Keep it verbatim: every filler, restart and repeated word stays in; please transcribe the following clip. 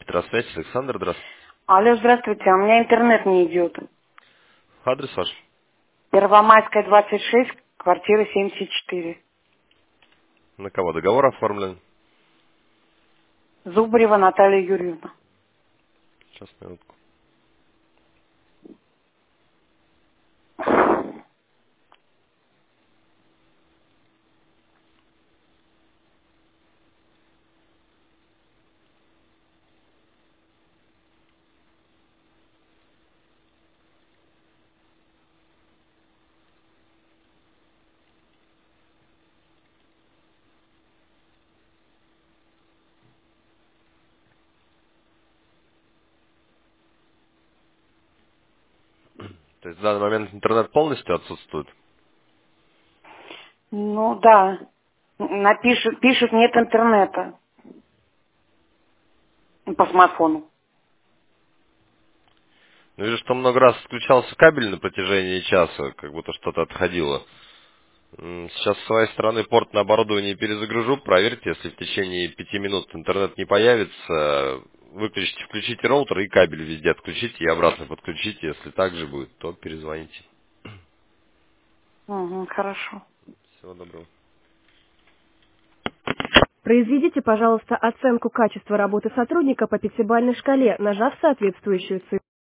Электросвязь, Александр, здравствуйте. Алло, здравствуйте, а у меня интернет не идет. Адрес ваш? Первомайская, двадцать шесть, квартира семьдесят четыре. На кого договор оформлен? Зубарева Наталья Юрьевна. Сейчас, минутку. То есть в данный момент интернет полностью отсутствует? Ну да, напишут, пишут нет интернета по смартфону. Ну, вижу, что много раз включался кабель на протяжении часа, как будто что-то отходило. М, Сейчас с своей стороны порт на оборудование перезагружу. Проверьте, если в течение пяти минут интернет не появится, выключите, включите роутер и кабель везде отключите и обратно подключите. Если так же будет, то перезвоните. Угу, хорошо. Всего доброго. Произведите, пожалуйста, оценку качества работы сотрудника по пятибалльной шкале, нажав соответствующую цифру.